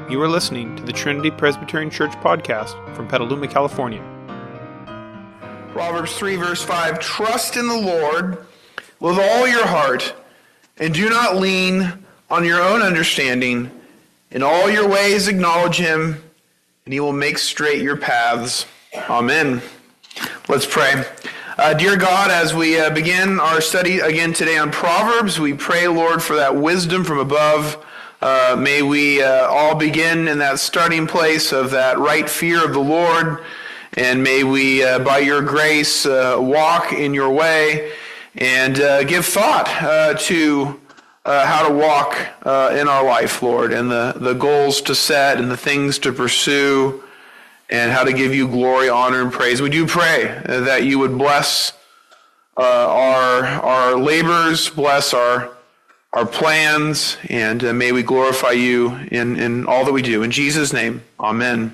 You are listening to the Trinity Presbyterian Church podcast from Petaluma, California. Proverbs 3 verse 5, trust in the Lord with all your heart, and do not lean on your own understanding. In all your ways acknowledge him, and he will make straight your paths. Amen. Let's pray. Dear God, as we begin our study again today on Proverbs, we pray, Lord, for that wisdom from above. May we all begin in that starting place of that right fear of the Lord, and may we, by your grace, walk in your way and give thought to how to walk in our life, Lord, and the goals to set and the things to pursue and how to give you glory, honor, and praise. We do pray that you would bless our labors, bless our plans, and may we glorify you in all that we do. In Jesus' name, amen.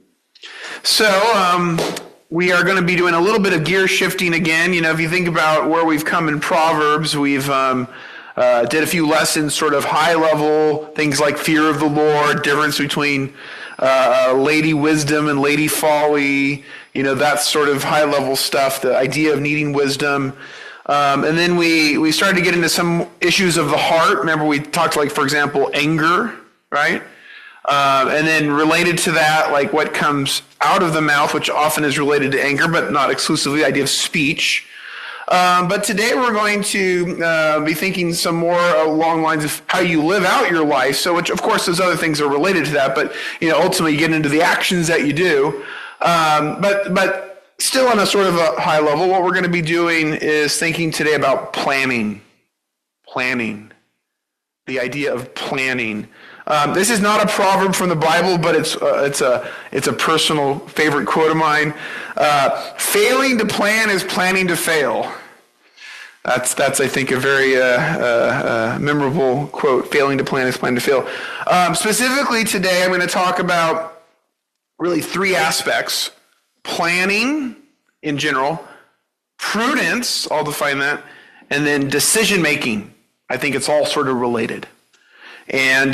So, we are going to be doing a little bit of gear shifting again. You know, if you think about where we've come in Proverbs, we've did a few lessons, sort of high level, things like fear of the Lord, difference between lady wisdom and lady folly, you know, that sort of high level stuff, the idea of needing wisdom. And then we started to get into some issues of the heart. Remember, we talked, like, for example, anger, right? And then related to that, like what comes out of the mouth, which often is related to anger, but not exclusively, the idea of speech. But today we're going to be thinking some more along the lines of how you live out your life. So, which, of course, those other things are related to that, but, you know, ultimately you get into the actions that you do. But still on a sort of a high level, what we're going to be doing is thinking today about planning. Planning. The idea of planning. This is not a proverb from the Bible, but it's a personal favorite quote of mine. Failing to plan is planning to fail. That's I think a very memorable quote. Failing to plan is planning to fail. Specifically today, I'm going to talk about really three aspects: planning in general, prudence, I'll define that, and then decision making. I think it's all sort of related. And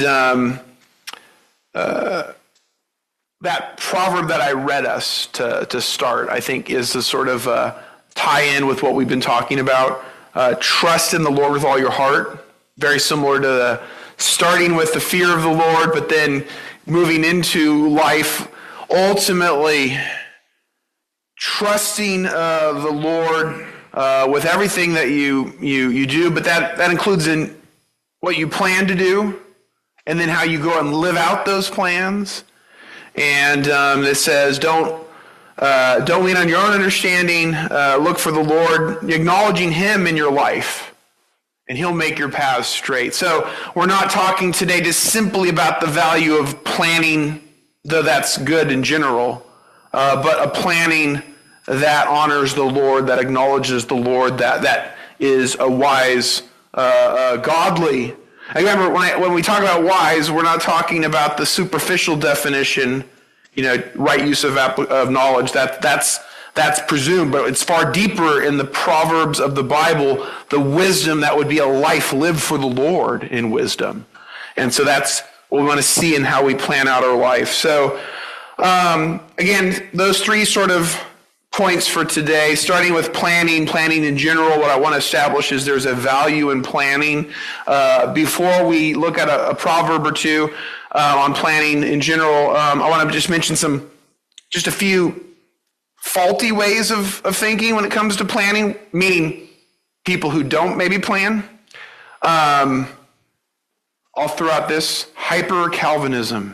that proverb that I read us to start, I think, is a sort of tie-in with what we've been talking about. Trust in the Lord with all your heart. Very similar to starting with the fear of the Lord, but then moving into life, ultimately trusting the Lord with everything that you do. But that includes in what you plan to do, and then how you go and live out those plans. And it says, don't lean on your own understanding. Look for the Lord, acknowledging him in your life, and he'll make your paths straight. So we're not talking today just simply about the value of planning, though that's good in general, but a planning that honors the Lord, that acknowledges the Lord, that is a wise, godly. I remember when we talk about wise, we're not talking about the superficial definition, you know, right use of knowledge. That's presumed, but it's far deeper in the Proverbs of the Bible, the wisdom that would be a life lived for the Lord in wisdom. And so that's what we want to see in how we plan out our life. So, again, those three sort of points for today, starting with planning in general. What I want to establish is there's a value in planning. Before we look at a proverb or two on planning in general, I want to just mention just a few faulty ways of thinking when it comes to planning, meaning people who don't maybe plan. I'll throw out this hyper-Calvinism.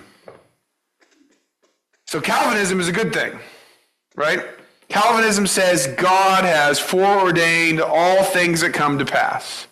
So Calvinism is a good thing, right? Calvinism says God has foreordained all things that come to pass.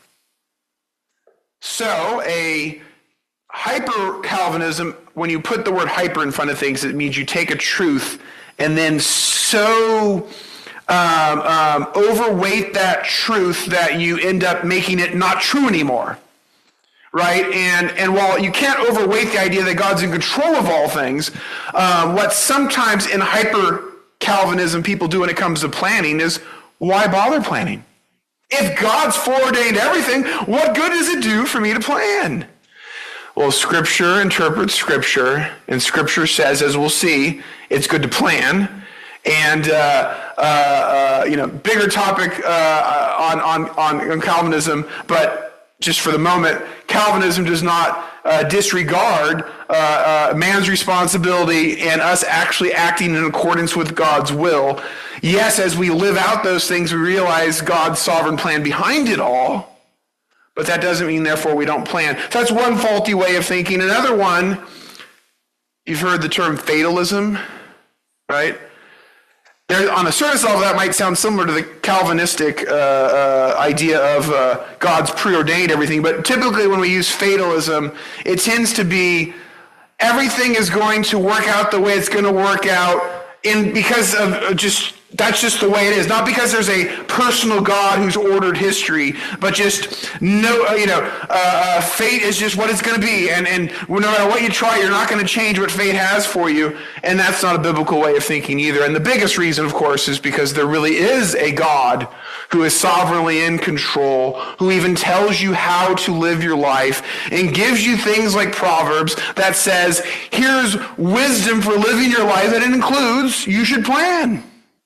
So a hyper-Calvinism, when you put the word hyper in front of things, it means you take a truth and then so overweight that truth that you end up making it not true anymore. Right? And while you can't overweight the idea that God's in control of all things, what sometimes in hyper-Calvinism people do when it comes to planning is, why bother planning? If God's foreordained everything, what good does it do for me to plan? Well, Scripture interprets Scripture, and Scripture says, as we'll see, it's good to plan. And bigger topic on Calvinism, but just for the moment, Calvinism does not disregard man's responsibility and us actually acting in accordance with God's will. Yes, as we live out those things, we realize God's sovereign plan behind it all, but that doesn't mean, therefore, we don't plan. So that's one faulty way of thinking. Another one, you've heard the term fatalism, right? On a surface level, that might sound similar to the Calvinistic idea of God's preordained everything, but typically when we use fatalism, it tends to be everything is going to work out the way it's going to work out because of that's just the way it is. Not because there's a personal God who's ordered history, but just fate is just what it's going to be. And no matter what you try, you're not going to change what fate has for you. And that's not a biblical way of thinking either. And the biggest reason, of course, is because there really is a God who is sovereignly in control, who even tells you how to live your life and gives you things like Proverbs that says, here's wisdom for living your life, that it includes, you should plan.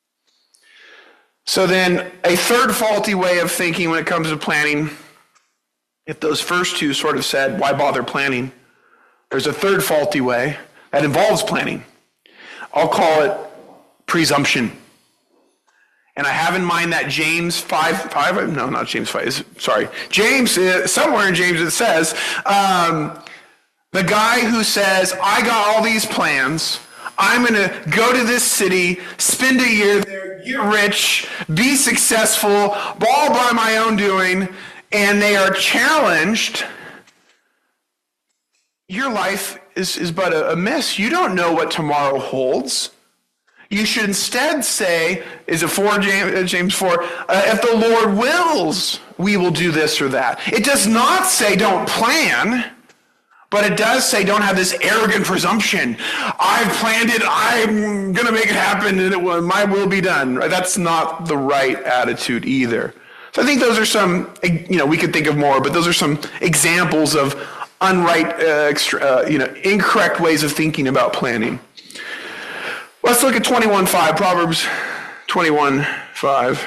So then a third faulty way of thinking when it comes to planning, if those first two sort of said, why bother planning? There's a third faulty way that involves planning. I'll call it presumption. And I have in mind that James 5, no, not James 5, sorry. James, somewhere in James it says, the guy who says, I got all these plans, I'm going to go to this city, spend a year there, get rich, be successful, all by my own doing, and they are challenged. Your life is but a mess. You don't know what tomorrow holds. You should instead say, is it 4, James 4, if the Lord wills, we will do this or that. It does not say don't plan. But it does say don't have this arrogant presumption. I've planned it, I'm going to make it happen, and my will be done. That's not the right attitude either. So I think those are some, we could think of more, but those are some examples of incorrect ways of thinking about planning. Let's look at 21:5, Proverbs 21:5.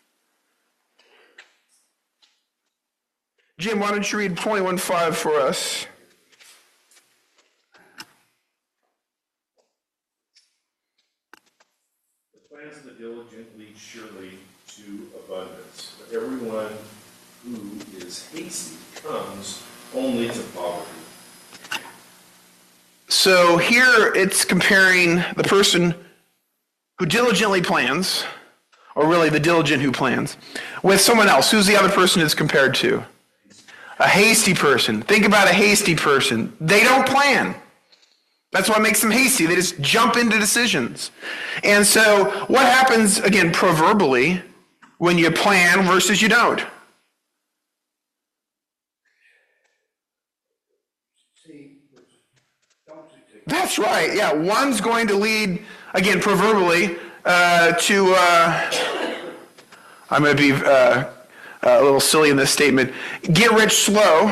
Jim, why don't you read 21:5 for us? Diligent lead surely to abundance, but everyone who is hasty comes only to poverty. So here it's comparing the person who diligently plans, or really the diligent who plans, with someone else. Who's the other person it's compared to? A hasty person. Think about a hasty person. They don't plan. That's what makes them hasty. They just jump into decisions. And so what happens, again, proverbially, when you plan versus you don't? That's right. Yeah, one's going to lead, again, proverbially, to, I'm going to be a little silly in this statement, get rich slow.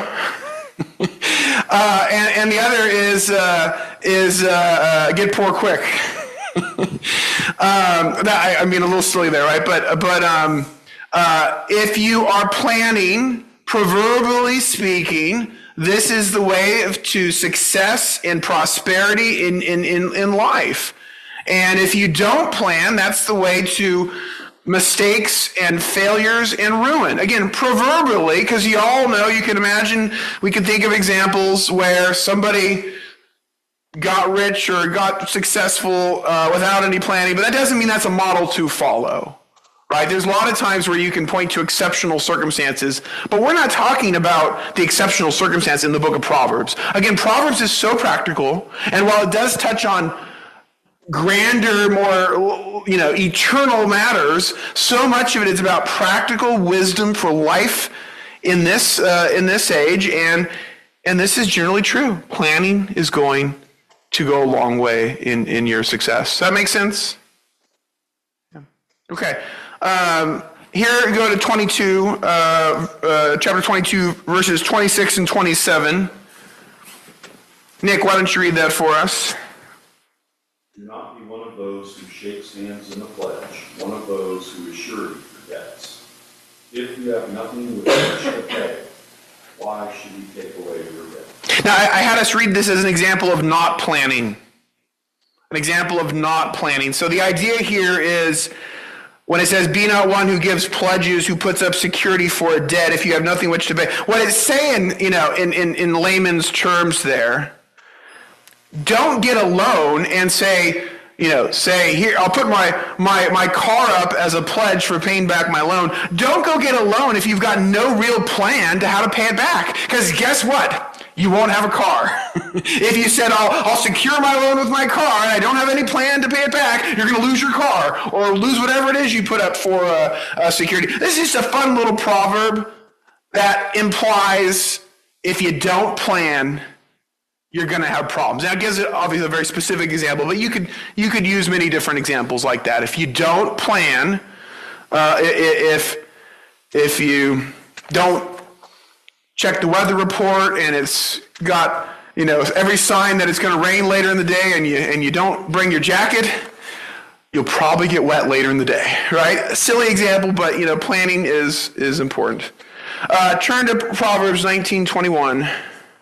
And the other is get poor quick. I mean, a little silly there, right? But if you are planning, proverbially speaking, this is the way to success and prosperity in life. And if you don't plan, that's the way to mistakes and failures and ruin. Again, proverbially, because you all know, you can imagine, we can think of examples where somebody got rich or got successful without any planning, but that doesn't mean that's a model to follow, right? There's a lot of times where you can point to exceptional circumstances, but we're not talking about the exceptional circumstance in the book of Proverbs. Again, Proverbs is so practical, and while it does touch on grander, more, eternal matters, so much of it is about practical wisdom for life in this age, and this is generally true. Planning is going to go a long way in your success. Does that make sense? Yeah. Okay. Here we go to 22, chapter 22, verses 26 and 27. Nick, why don't you read that for us? Do not be one of those who shakes hands in the pledge, one of those who is surety for debts. If you have nothing with which to pay, why should he take away your debt? Now, I had us read this as an example of not planning. An example of not planning. So the idea here is when it says, be not one who gives pledges, who puts up security for a debt if you have nothing which to pay. What it's saying, in layman's terms there, don't get a loan and say, here, I'll put my car up as a pledge for paying back my loan. Don't go get a loan if you've got no real plan to how to pay it back. Because guess what? You won't have a car. If you said, I'll secure my loan with my car and I don't have any plan to pay it back, you're going to lose your car or lose whatever it is you put up for security. This is just a fun little proverb that implies if you don't plan, you're going to have problems. Now, it gives it obviously a very specific example, but you could use many different examples like that. If you don't plan, if you don't check the weather report and it's got every sign that it's going to rain later in the day, and you don't bring your jacket, you'll probably get wet later in the day, right? A silly example, but planning is important. Turn to Proverbs 19:21.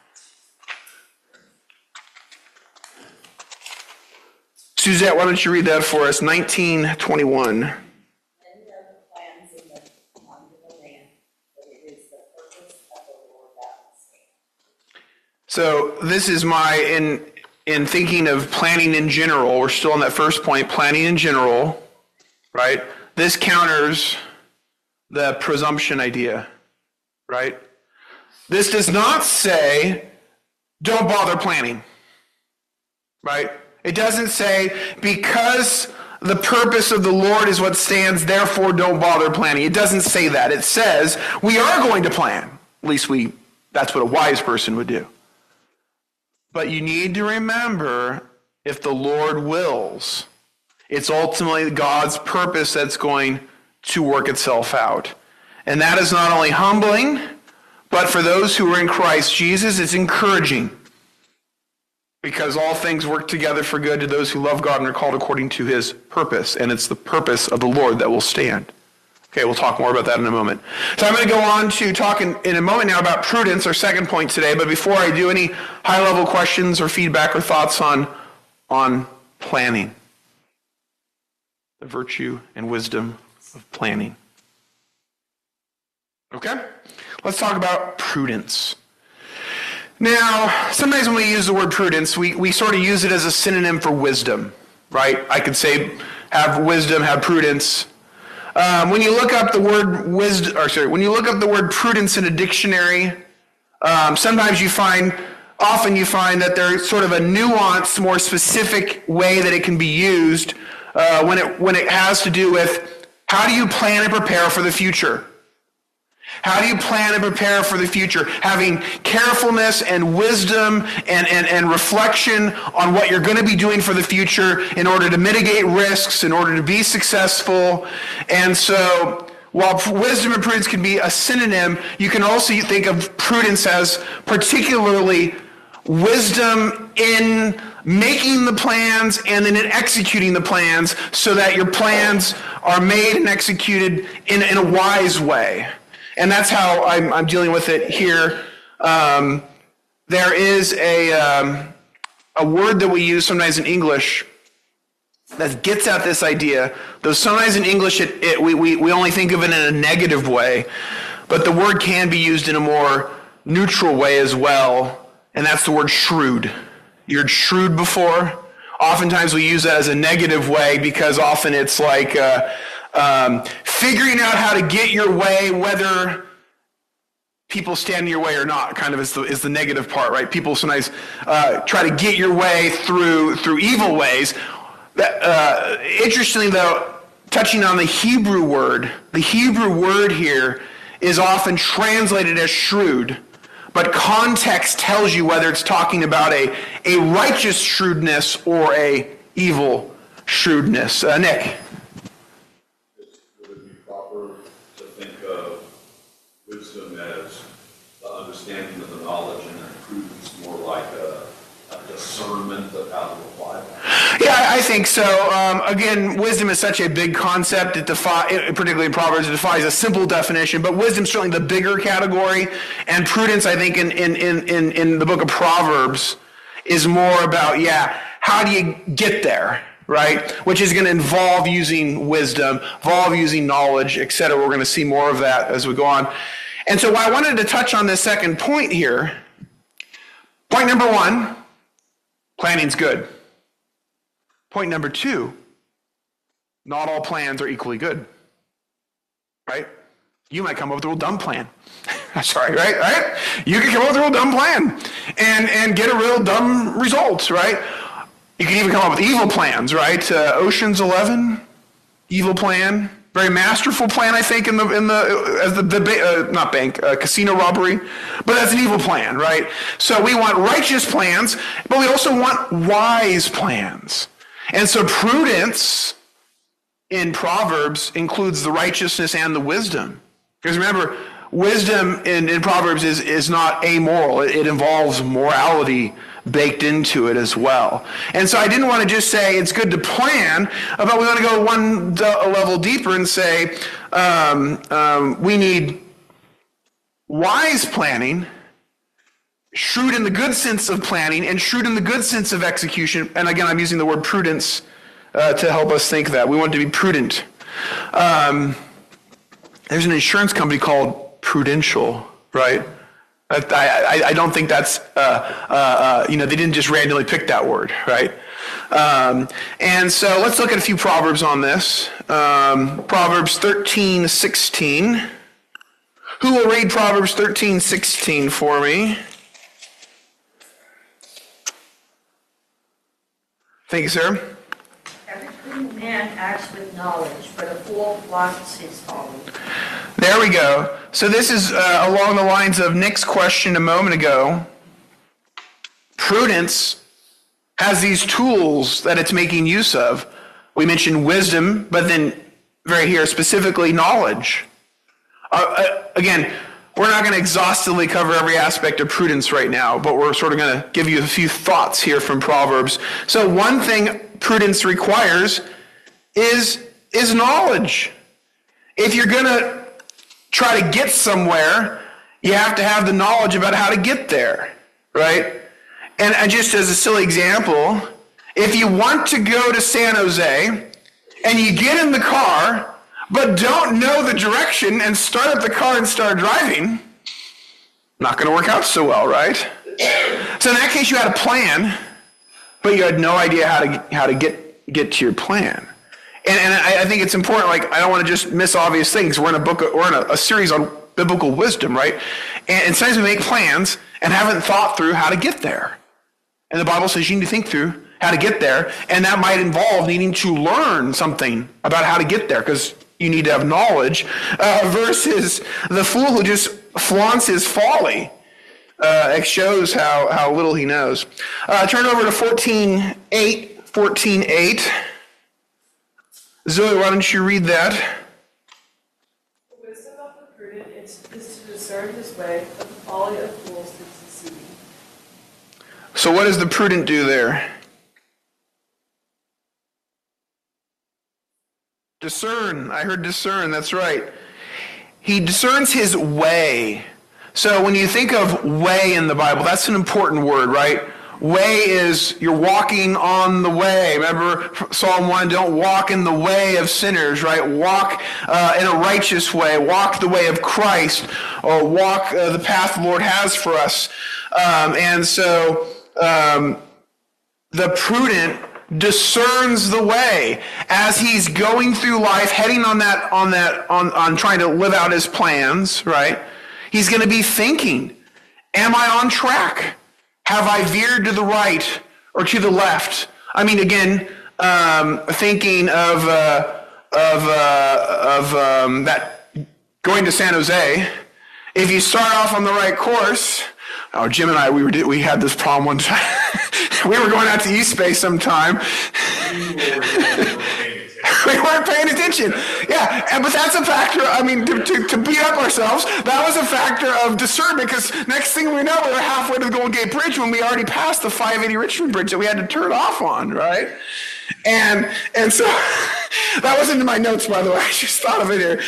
Suzette, why don't you read that for us? 19:21. Many are the plans in the under the land, but it is the purpose of the Lord that will stand. So this is in thinking of planning in general, we're still on that first point, planning in general, right? This counters the presumption idea, right? This does not say, don't bother planning, right? It doesn't say, because the purpose of the Lord is what stands, therefore don't bother planning. It doesn't say that. It says, we are going to plan. At least that's what a wise person would do. But you need to remember, if the Lord wills, it's ultimately God's purpose that's going to work itself out. And that is not only humbling, but for those who are in Christ Jesus, it's encouraging. Because all things work together for good to those who love God and are called according to his purpose. And it's the purpose of the Lord that will stand. Okay, we'll talk more about that in a moment. So I'm going to go on to talk in a moment now about prudence, our second point today. But before I do, any high-level questions or feedback or thoughts on planning? The virtue and wisdom of planning. Okay, let's talk about prudence. Now, sometimes when we use the word prudence, we sort of use it as a synonym for wisdom, right? I could say have wisdom, have prudence. When you look up the word when you look up the word prudence in a dictionary, sometimes often you find that there's sort of a nuanced, more specific way that it can be used when it has to do with how do you plan and prepare for the future. How do you plan and prepare for the future? Having carefulness and wisdom and reflection on what you're going to be doing for the future in order to mitigate risks, in order to be successful. And so, while wisdom and prudence can be a synonym, you can also think of prudence as particularly wisdom in making the plans and then in executing the plans so that your plans are made and executed in a wise way. And that's how I'm dealing with it here. There is a word that we use sometimes in English that gets at this idea. Though sometimes in English we only think of it in a negative way, but the word can be used in a more neutral way as well, and that's the word shrewd. You heard shrewd before? Oftentimes we use that as a negative way because often it's like figuring out how to get your way, whether people stand in your way or not, kind of is the negative part, right? People sometimes try to get your way through evil ways. Interestingly, though, touching on the Hebrew word here is often translated as shrewd, but context tells you whether it's talking about a righteous shrewdness or a evil shrewdness. Nick? Would it be proper to think of wisdom as the understanding of the knowledge and then prudence more like a discernment of how to apply that? Yeah, I think so. Again, wisdom is such a big concept. Particularly in Proverbs, it defies a simple definition. But wisdom's certainly the bigger category, and prudence, I think, in the book of Proverbs, is more about how do you get there, right? Which is going to involve using wisdom, involve using knowledge, etc. We're going to see more of that as we go on. And so, I wanted to touch on this second point here. Point number 1, planning's good. Point number 2, not all plans are equally good, right? You might come up with a real dumb plan. Sorry, right? You can come up with a real dumb plan and get a real dumb result, right? You can even come up with evil plans, right? Ocean's 11, evil plan. Very masterful plan, I think, casino robbery, but that's an evil plan, right? So we want righteous plans, but we also want wise plans. And so prudence in Proverbs includes the righteousness and the wisdom. Because remember, wisdom in Proverbs is not amoral. It involves morality baked into it as well. And so I didn't want to just say it's good to plan, but we want to go a level deeper and say we need wise planning, shrewd in the good sense of planning, and shrewd in the good sense of execution. And again, I'm using the word prudence to help us think that. We want to be prudent. There's an insurance company called Prudential, right? I don't think that's, they didn't just randomly pick that word, right? And so let's look at a few Proverbs on this. Proverbs 13:16. Who will read Proverbs 13:16 for me? Thank you, sir. Every prudent man acts with knowledge, but a fool plots his folly. There we go. So this is along the lines of Nick's question a moment ago. Prudence has these tools that it's making use of. We mentioned wisdom, but then right here specifically knowledge. Again, we're not going to exhaustively cover every aspect of prudence right now, but we're sort of going to give you a few thoughts here from Proverbs. So one thing prudence requires is knowledge. If you're going to try to get somewhere, you have to have the knowledge about how to get there, right? And just as a silly example, if you want to go to San Jose and you get in the car but don't know the direction and start up the car and start driving, not going to work out so well, right? So in that case, you had a plan, but you had no idea how to get to your plan. And I think it's important. Like, I don't want to just miss obvious things. We're in a series on biblical wisdom, right? And sometimes we make plans and haven't thought through how to get there. And the Bible says you need to think through how to get there, and that might involve needing to learn something about how to get there, because you need to have knowledge, versus the fool who just flaunts his folly. It shows how little he knows. Turn over to 14:8. Zoe, why don't you read that? The wisdom of the prudent is to discern his way, but the folly of fools is deceiving. So what does the prudent do there? Discern. I heard discern. That's right. He discerns his way. So when you think of way in the Bible, that's an important word, right? Way is you're walking on the way. Remember Psalm 1, don't walk in the way of sinners, right? Walk in a righteous way. Walk the way of Christ, or walk the path the Lord has for us. And so the prudent discerns the way as he's going through life, heading on trying to live out his plans, right? He's going to be thinking, am I on track? Have I veered to the right or to the left? I mean, again, thinking of that going to San Jose. If you start off on the right course, Jim and I, we had this problem one time. We were going out to East Bay sometime. We weren't paying attention. Yeah, but that's a factor. I mean, to beat up ourselves, that was a factor of discernment, because next thing we know, we were halfway to the Golden Gate Bridge when we already passed the 580 Richmond Bridge that we had to turn off on, right? And so that wasn't in my notes, by the way. I just thought of it here.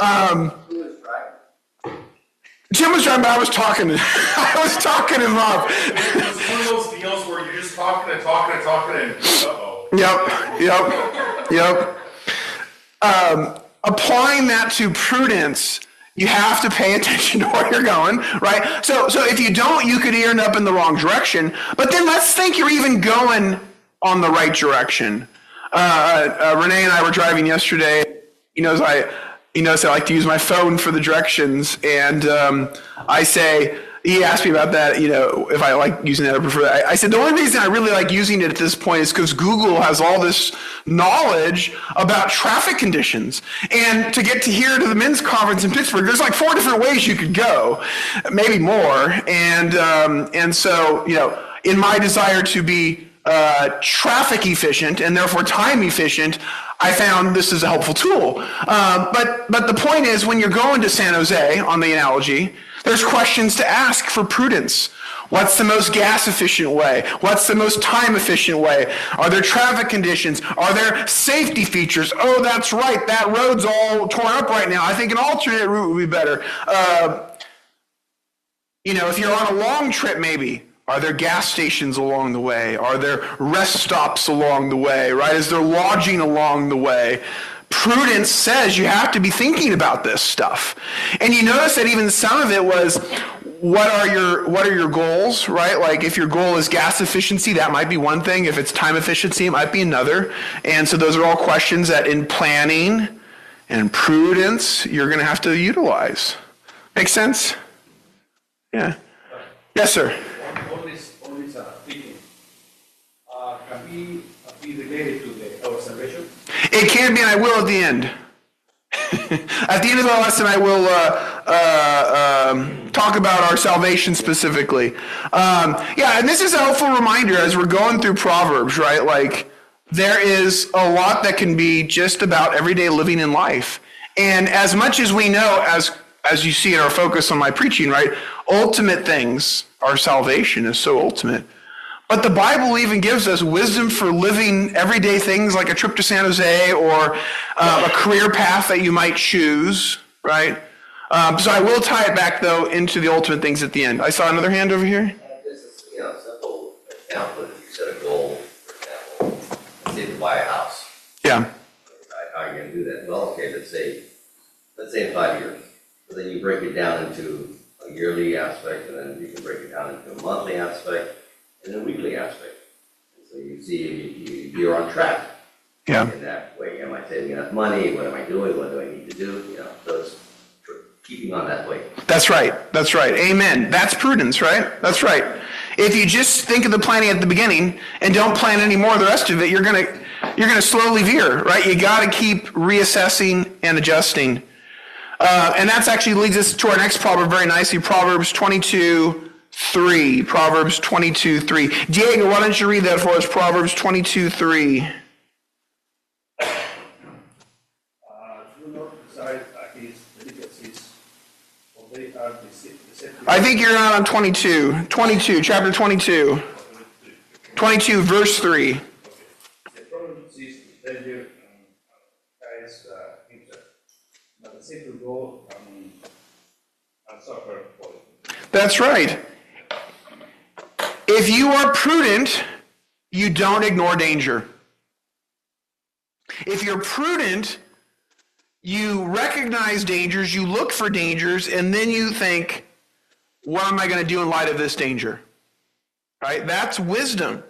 Jim was driving, but I was talking him up. It was one of those deals where you're just talking and uh-oh. Yep. Applying that to prudence, you have to pay attention to where you're going, right? So if you don't, you could end up in the wrong direction. But then let's think you're even going on the right direction. Renee and I were driving yesterday. He knows I like to use my phone for the directions, and he asked me about that, if I like using that or prefer that. I said the only reason I really like using it at this point is because Google has all this knowledge about traffic conditions. And to get to the men's conference in Pittsburgh, there's like 4 different ways you could go, maybe more. And so, in my desire to be traffic efficient and therefore time efficient, I found this is a helpful tool. But the point is, when you're going to San Jose, on the analogy, there's questions to ask for prudence. What's the most gas efficient way? What's the most time efficient way? Are there traffic conditions? Are there safety features? Oh, that's right, that road's all torn up right now. I think an alternate route would be better. If you're on a long trip, maybe, are there gas stations along the way? Are there rest stops along the way, right? Is there lodging along the way? Prudence says you have to be thinking about this stuff. And you notice that even some of it was, what are your goals, right? Like if your goal is gas efficiency, that might be one thing. If it's time efficiency, it might be another. And so those are all questions that in planning and prudence, you're going to have to utilize. Make sense? Yeah. Yes, sir. All this thinking can be related to our salvation? It can be, and I will at the end. At the end of the lesson, I will talk about our salvation specifically. And this is a helpful reminder as we're going through Proverbs, right? Like, there is a lot that can be just about everyday living in life. And as much as we know, as you see in our focus on my preaching, right? Ultimate things, our salvation is so ultimate. But the Bible even gives us wisdom for living everyday things like a trip to San Jose or a career path that you might choose, right? So I will tie it back, though, into the ultimate things at the end. I saw another hand over here. This is, simple example. If you set a goal, for example, let's say to buy a house. Yeah. Right? How are you going to do that? Well, okay, let's say in 5 years. So then you break it down into a yearly aspect, and then you can break it down into a monthly aspect and a weekly aspect. And so you see you're on track. Yeah. In that way, am I saving enough money? What am I doing? What do I need to do? So it's keeping on that way. That's right. Amen. That's prudence, right? That's right. If you just think of the planning at the beginning and don't plan any more of the rest of it, you're gonna slowly veer, right? You got to keep reassessing and adjusting. And that actually leads us to our next proverb very nicely, Proverbs 22:3. Proverbs 22:3. Diego, why don't you read that for us? Proverbs 22:3. I think you're not on 22. 22, chapter 22. 22, verse 3. The problem is danger guys himself. But the simple go and suffer for it. That's right. If you are prudent, you don't ignore danger. If you're prudent, you recognize dangers, you look for dangers, and then you think, what am I going to do in light of this danger? Right? That's wisdom.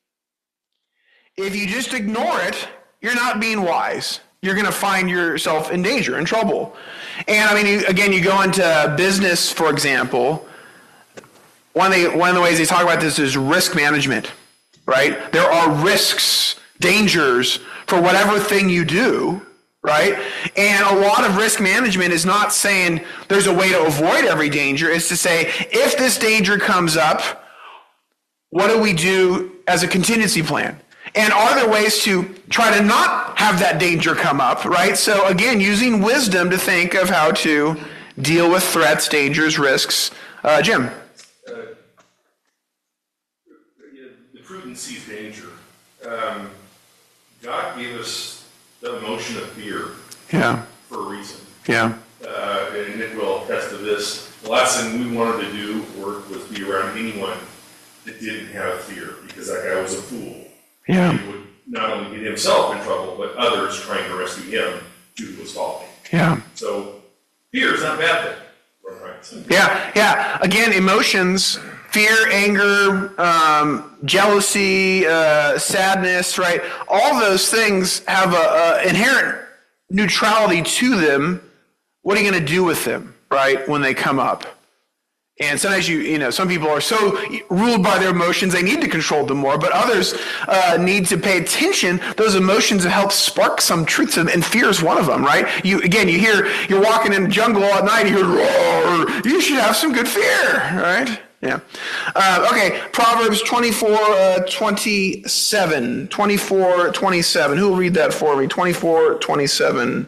If you just ignore it, you're not being wise. You're going to find yourself in danger, in trouble. And I mean, you go into business, for example. One of the ways they talk about this is risk management, right? There are risks, dangers for whatever thing you do, right? And a lot of risk management is not saying there's a way to avoid every danger. It's to say, if this danger comes up, what do we do as a contingency plan? And are there ways to try to not have that danger come up, right? So again, using wisdom to think of how to deal with threats, dangers, risks. Jim? The prudent sees danger. God gave us the emotion of fear for a reason. Yeah. And Nick will attest to this. The last thing we wanted to do was be around anyone that didn't have fear, because that guy was a fool. Yeah. He would not only get himself in trouble, but others trying to rescue him due to his fault. Yeah. So fear is not a bad thing. Right. Yeah. Again, emotions, fear, anger, jealousy, sadness, right? All those things have a inherent neutrality to them. What are you going to do with them, right, when they come up? And sometimes some people are so ruled by their emotions, they need to control them more, but others need to pay attention. Those emotions that help spark some truths, and fear is one of them, right? You're walking in the jungle at night, you hear, roar, you should have some good fear, right? Yeah. Okay, Proverbs 24:27. 24:27. Who will read that for me? 24:27.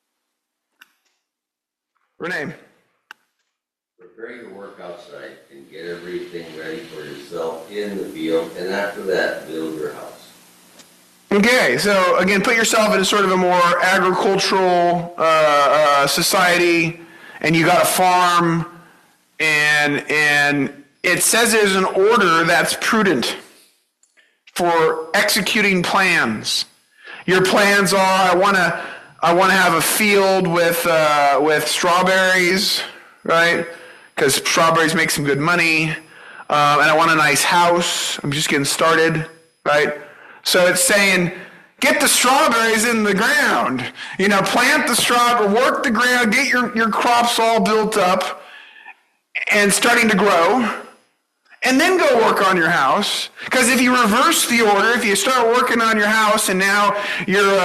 Renee. Prepare your work outside and get everything ready for yourself in the field, and after that, build your house. Okay, so again, put yourself in a sort of a more agricultural society, and you got a farm, and it says there's an order that's prudent for executing plans. Your plans are, I want to have a field with strawberries, right? Because strawberries make some good money, and I want a nice house. I'm just getting started, right? So it's saying, get the strawberries in the ground. Plant the strawberry, work the ground, get your crops all built up and starting to grow, and then go work on your house. Because if you reverse the order, if you start working on your house and now you're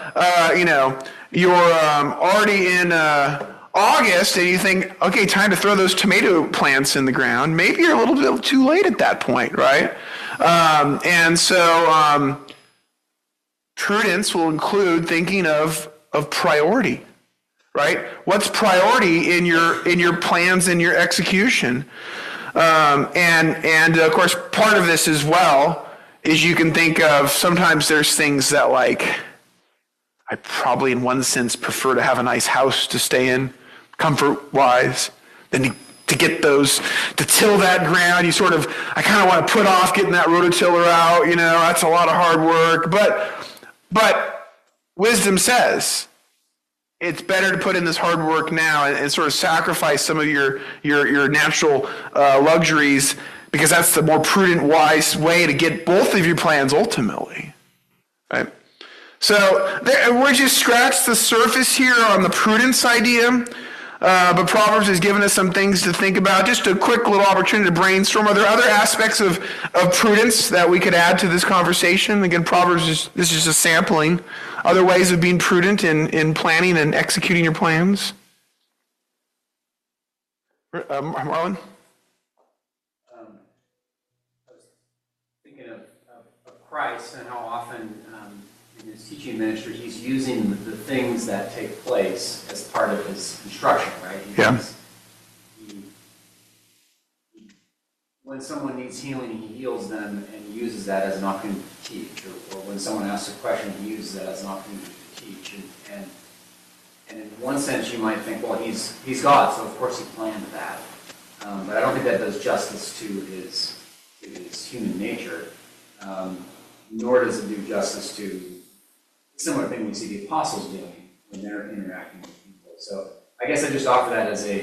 already in August, and you think, okay, time to throw those tomato plants in the ground, maybe you're a little bit too late at that point, right? And so prudence will include thinking of priority, right? What's priority in your plans and your execution? And of course, part of this as well is you can think of, sometimes there's things that, like, I probably in one sense prefer to have a nice house to stay in, comfort-wise, than to get those, to till that ground. I kind of want to put off getting that rototiller out, that's a lot of hard work. But wisdom says it's better to put in this hard work now and sort of sacrifice some of your natural luxuries, because that's the more prudent, wise way to get both of your plans ultimately, right? So we're just scratched the surface here on the prudence idea, but Proverbs has given us some things to think about. Just a quick little opportunity to brainstorm. Are there other aspects of prudence that we could add to this conversation? Again, Proverbs this is just a sampling. Other ways of being prudent in planning and executing your plans? Marlon? I was thinking of Christ and how often in his teaching ministry he's using the things that take place as part of his instruction, right? When someone needs healing, he heals them and he uses that as an opportunity to teach. Or when someone asks a question, he uses that as an opportunity to teach. And in one sense, you might think, well, he's God, so of course he planned that. But I don't think that does justice to his human nature, nor does it do justice to a similar thing we see the apostles doing when they're interacting with people. So I guess I just offer that as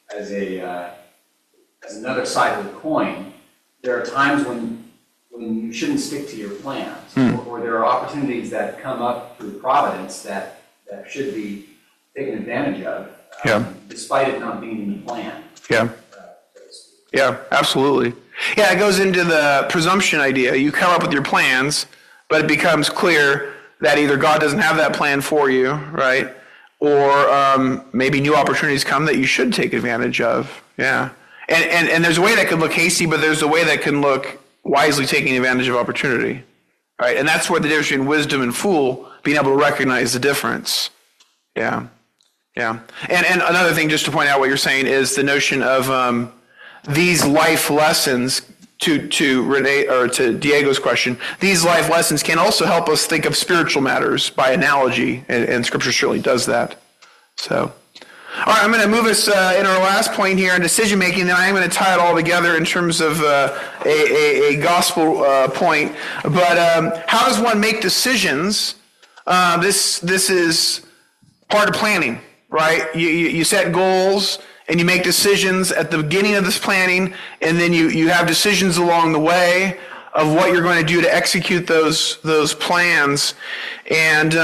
another side of the coin. There are times when you shouldn't stick to your plans, or there are opportunities that come up through providence that should be taken advantage of, despite it not being in the plan. Yeah, absolutely. Yeah, it goes into the presumption idea. You come up with your plans, but it becomes clear that either God doesn't have that plan for you, right? Or maybe new opportunities come that you should take advantage of. Yeah. And there's a way that could look hasty, but there's a way that can look wisely taking advantage of opportunity. right? And that's where the difference between wisdom and fool, being able to recognize the difference. Yeah. And another thing, just to point out what you're saying, is the notion of these life lessons. To Renee, or to Diego's question, these life lessons can also help us think of spiritual matters by analogy, and Scripture certainly does that. So, all right, I'm going to move us in our last point here on decision making. Then I am going to tie it all together in terms of a gospel point. But how does one make decisions? This is part of planning, right? You set goals. And you make decisions at the beginning of this planning, and then you have decisions along the way of what you're going to do to execute those plans. And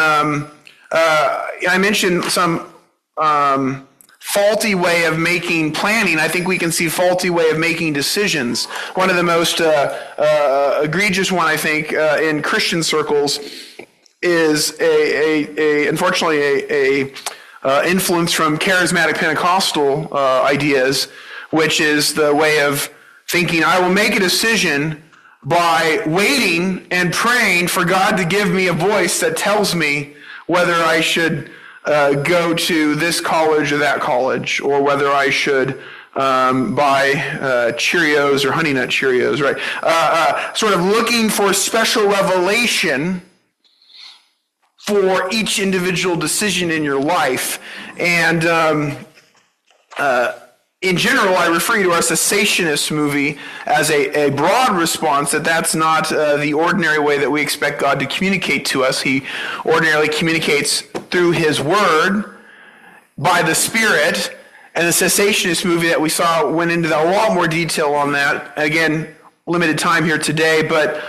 I mentioned some faulty way of making planning. I think we can see faulty way of making decisions. One of the most egregious one, I think, in Christian circles is unfortunately a influence from charismatic Pentecostal ideas, which is the way of thinking, I will make a decision by waiting and praying for God to give me a voice that tells me whether I should go to this college or that college, or whether I should buy Cheerios or Honey Nut Cheerios, right? Sort of looking for special revelation for each individual decision in your life. And in general, I refer you to our cessationist movie as a broad response that that's not the ordinary way that we expect God to communicate to us. He ordinarily communicates through his word by the Spirit. And the cessationist movie that we saw went into a lot more detail on that. Again, limited time here today, but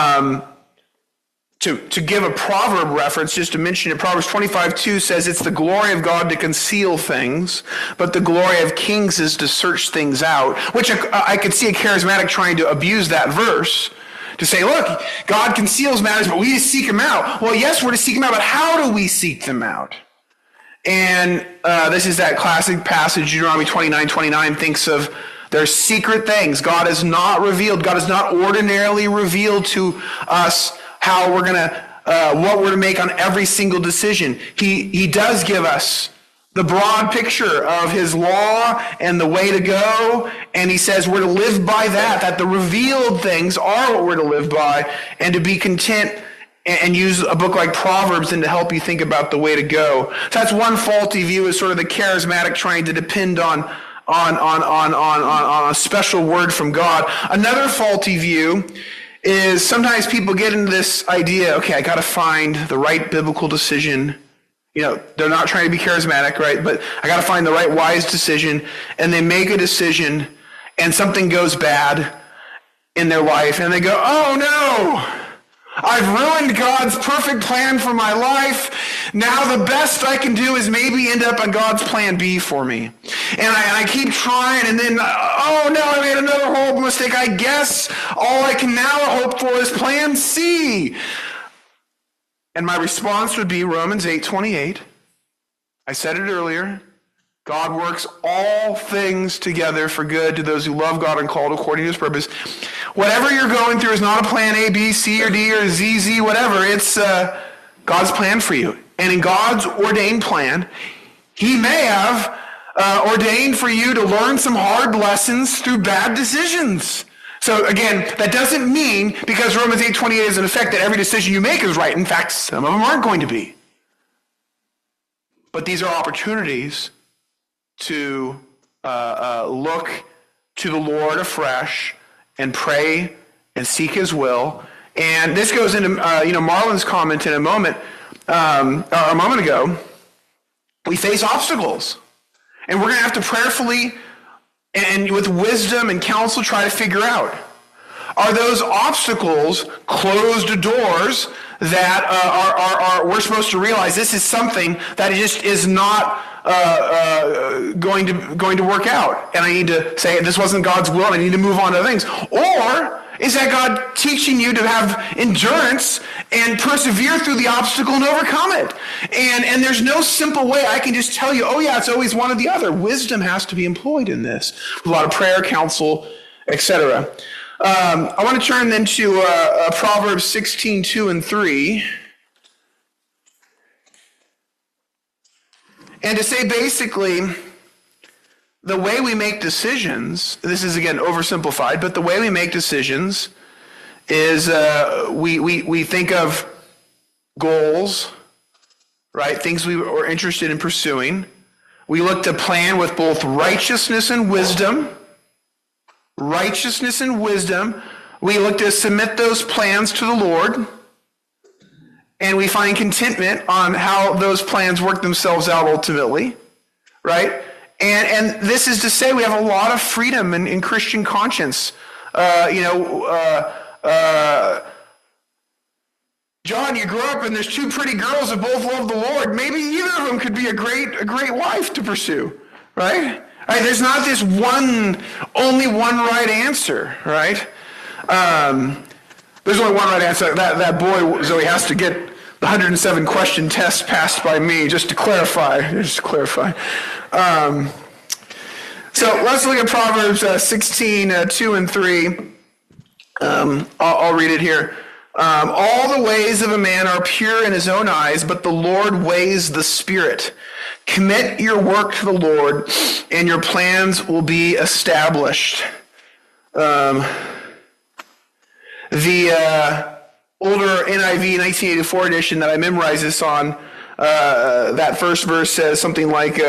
to give a proverb reference, just to mention it, Proverbs 25:2 says, it's the glory of God to conceal things, but the glory of kings is to search things out, which I could see a charismatic trying to abuse that verse to say, look, God conceals matters, but we need to seek him out. Well, yes, we're to seek him out, but how do we seek them out? And this is that classic passage, Deuteronomy 29:29 thinks of there's secret things God has not revealed. God has not ordinarily revealed to us how we're going to, what we're to make on every single decision. He does give us the broad picture of his law and the way to go, and he says we're to live by that the revealed things are what we're to live by, and to be content and use a book like Proverbs and to help you think about the way to go. So that's one faulty view, is sort of the charismatic trying to depend on a special word from God. Another faulty view is sometimes people get into this idea, okay, I got to find the right biblical decision. You know, they're not trying to be charismatic, right? But I got to find the right wise decision. And they make a decision and something goes bad in their life. And they go, oh no, I've ruined God's perfect plan for my life. Now the best I can do is maybe end up on God's plan B for me. And I keep trying, and then, oh no, I made another horrible mistake. I guess all I can now hope for is plan C. And my response would be Romans 8:28. I said it earlier. God works all things together for good to those who love God and called according to his purpose. Whatever you're going through is not a plan A, B, C, or D, or Z, whatever. It's God's plan for you. And in God's ordained plan, he may have ordained for you to learn some hard lessons through bad decisions. So again, that doesn't mean because Romans 8:28 is in effect that every decision you make is right. In fact, some of them aren't going to be. But these are opportunities to look to the Lord afresh and pray and seek his will. And this goes into Marlon's comment in a moment ago. We face obstacles, and we're going to have to prayerfully and with wisdom and counsel try to figure out, are those obstacles closed doors that are we're supposed to realize this is something that just is not going to work out, and I need to say this wasn't God's will and I need to move on to other things? Or is that God teaching you to have endurance and persevere through the obstacle and overcome it? And there's no simple way I can just tell you, oh yeah, it's always one or the other. Wisdom has to be employed in this. A lot of prayer, counsel, etc. I want to turn then to Proverbs 16, 2 and 3. And to say basically, the way we make decisions, this is again oversimplified, but the way we make decisions is we think of goals, right? Things we are interested in pursuing. We look to plan with both righteousness and wisdom. Righteousness and wisdom. We look to submit those plans to the Lord. And we find contentment on how those plans work themselves out ultimately, right? And this is to say we have a lot of freedom in Christian conscience. John, you grew up and there's two pretty girls that both love the Lord. Maybe either of them could be a great wife to pursue, right? There's not this only one right answer, right? There's only one right answer. That boy, Zoe, has to get the 107 question test passed by me, just to clarify. So let's look at Proverbs 16, 2 and 3. I'll read it here. All the ways of a man are pure in his own eyes, but the Lord weighs the spirit. Commit your work to the Lord, and your plans will be established. The older NIV 1984 edition that I memorized this on, that first verse says something like,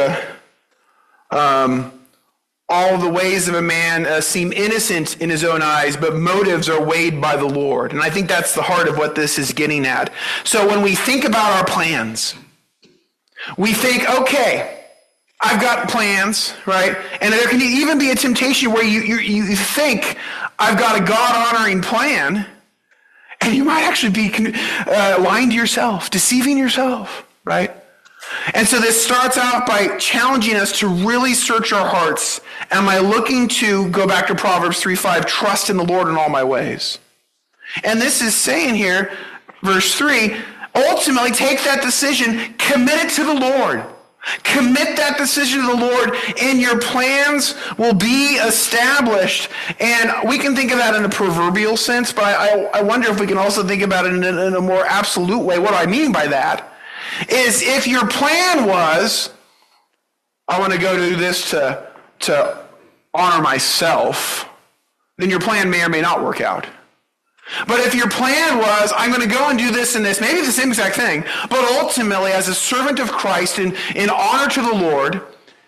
all the ways of a man seem innocent in his own eyes, but motives are weighed by the Lord. And I think that's the heart of what this is getting at. So when we think about our plans, we think, okay, I've got plans, right? And there can even be a temptation where you think, I've got a God-honoring plan, and you might actually be lying to yourself, deceiving yourself, right? And so this starts out by challenging us to really search our hearts. Am I looking to, go back to Proverbs 3:5, trust in the Lord in all my ways? And this is saying here, verse 3, ultimately take that decision, commit it to the Lord. Commit that decision to the Lord, and your plans will be established. And we can think of that in a proverbial sense, but I wonder if we can also think about it in a more absolute way. What do I mean by that? Is if your plan was, I want to go do this to honor myself, then your plan may or may not work out. But if your plan was, I'm going to go and do this and this, maybe the same exact thing, but ultimately as a servant of Christ in honor to the Lord,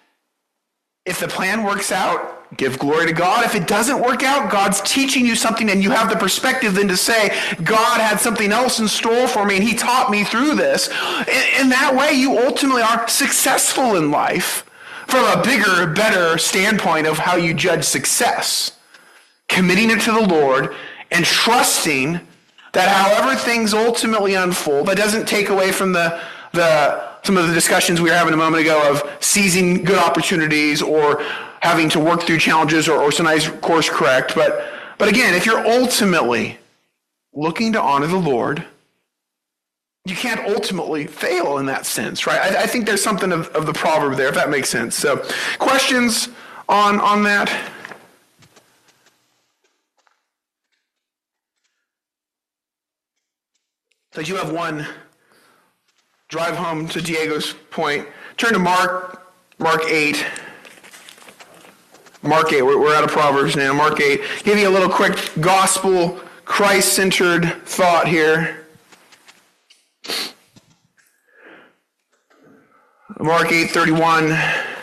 if the plan works out, give glory to God. If it doesn't work out, God's teaching you something, and you have the perspective then to say, God had something else in store for me, and he taught me through this. In that way, you ultimately are successful in life from a bigger, better standpoint of how you judge success. Committing it to the Lord and trusting that however things ultimately unfold, that doesn't take away from some of the discussions we were having a moment ago of seizing good opportunities or having to work through challenges or sometimes course correct. But again, if you're ultimately looking to honor the Lord, you can't ultimately fail in that sense, right? I think there's something of the proverb there, if that makes sense. So questions on that? So you have one. Drive home to Diego's point. Turn to Mark 8. Mark 8, we're out of Proverbs now. Mark 8. Give you a little quick gospel, Christ-centered thought here. Mark 8:31.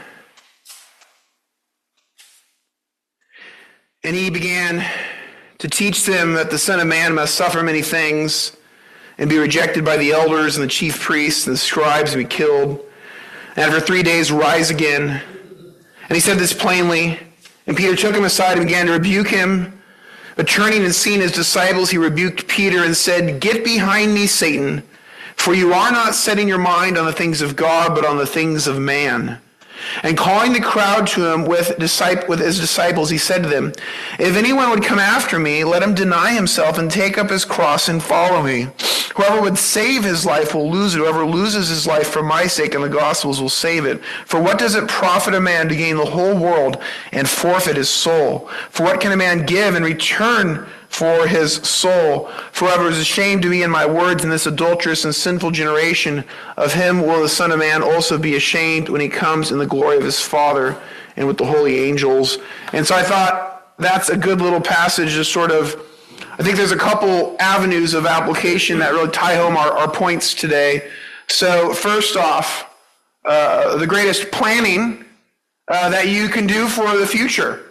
And he began to teach them that the Son of Man must suffer many things and be rejected by the elders and the chief priests and the scribes and be killed, and after 3 days rise again. And he said this plainly, and Peter took him aside and began to rebuke him. But turning and seeing his disciples, he rebuked Peter and said, "Get behind me, Satan, for you are not setting your mind on the things of God, but on the things of man." And calling the crowd to him with his disciples, he said to them, "If anyone would come after me, let him deny himself and take up his cross and follow me. Whoever would save his life will lose it. Whoever loses his life for my sake and the gospel's will save it. For what does it profit a man to gain the whole world and forfeit his soul? For what can a man give in return for his soul? For whoever is ashamed to be in my words in this adulterous and sinful generation, of him will the Son of Man also be ashamed when he comes in the glory of his Father and with the holy angels. And so I thought that's a good little passage to sort of, I think there's a couple avenues of application that really tie home our points today. So first off, the greatest planning that you can do for the future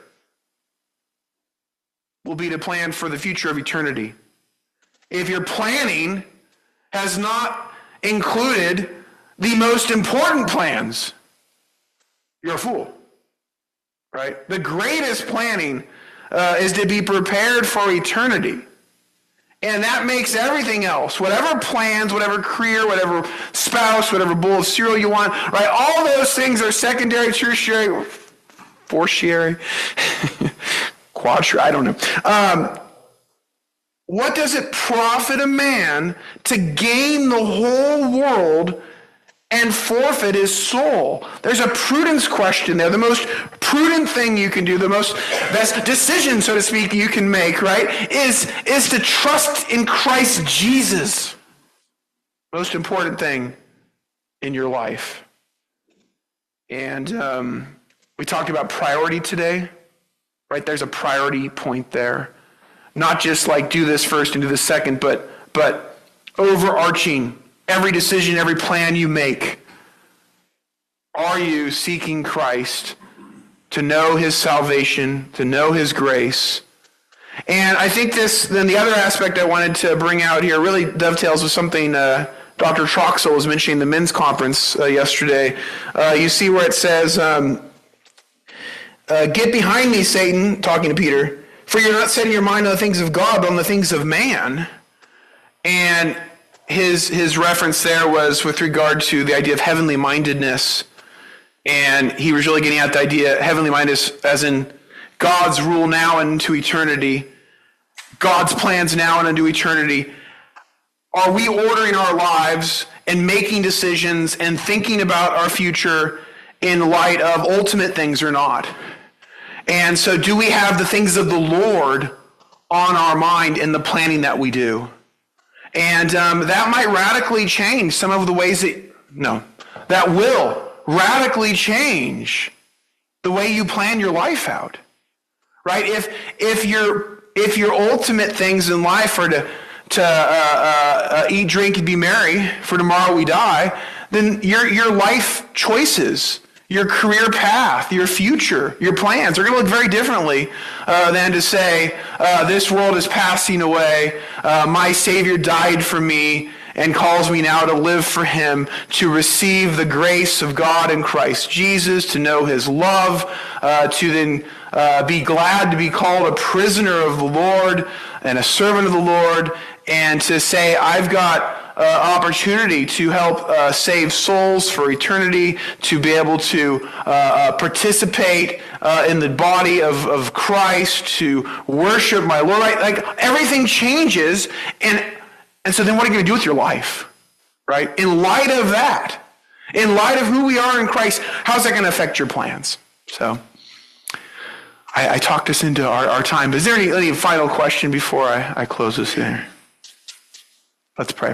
will be to plan for the future of eternity. If your planning has not included the most important plans, you're a fool, right? The greatest planning is to be prepared for eternity. And that makes everything else, whatever plans, whatever career, whatever spouse, whatever bowl of cereal you want, right? All those things are secondary, tertiary, tertiary, quaternary, I don't know. What does it profit a man to gain the whole world and forfeit his soul? There's a prudence question there. The most prudent thing you can do, the best decision, so to speak, you can make, right, is to trust in Christ Jesus. Most important thing in your life. And we talked about priority today, right? There's a priority point there. Not just like do this first and do this second, but overarching. Every decision, every plan you make, are you seeking Christ to know his salvation, to know his grace? And I think then the other aspect I wanted to bring out here really dovetails with something Dr. Troxel was mentioning in the men's conference yesterday. You see where it says, get behind me, Satan, talking to Peter, for you're not setting your mind on the things of God, but on the things of man. And his reference there was with regard to the idea of heavenly mindedness. And he was really getting at the idea, heavenly mindedness as in God's rule now and into eternity, God's plans now and into eternity. Are we ordering our lives and making decisions and thinking about our future in light of ultimate things or not? And so do we have the things of the Lord on our mind in the planning that we do? And that might radically change some of the ways that will radically change the way you plan your life out, right? If your ultimate things in life are to eat, drink, and be merry, for tomorrow we die, then your life choices, your career path, your future, your plans are going to look very differently than to say, this world is passing away, my Savior died for me and calls me now to live for him, to receive the grace of God in Christ Jesus, to know his love, to then be glad to be called a prisoner of the Lord and a servant of the Lord, and to say, I've got opportunity to help save souls for eternity, to be able to participate in the body of Christ, to worship my Lord. Like everything changes, and so then what are you going to do with your life, right? In light of that, in light of who we are in Christ, how's that going to affect your plans? So I talked us into our time, but is there any final question before I close this here? Let's pray.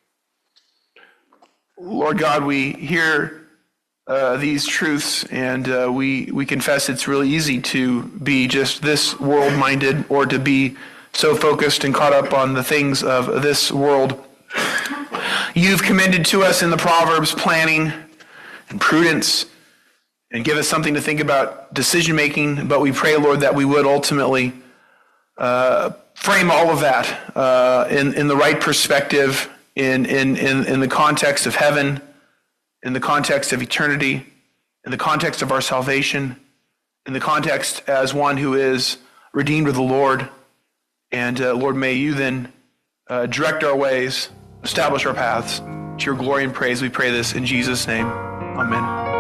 Lord God, we hear these truths, and we confess it's really easy to be just this world-minded, or to be so focused and caught up on the things of this world. You've commended to us in the Proverbs planning and prudence, and give us something to think about decision-making, but we pray, Lord, that we would ultimately frame all of that in the right perspective, in the context of heaven, in the context of eternity, in the context of our salvation, in the context as one who is redeemed of the Lord. And Lord, may you then direct our ways, establish our paths. To your glory and praise, we pray this in Jesus' name. Amen.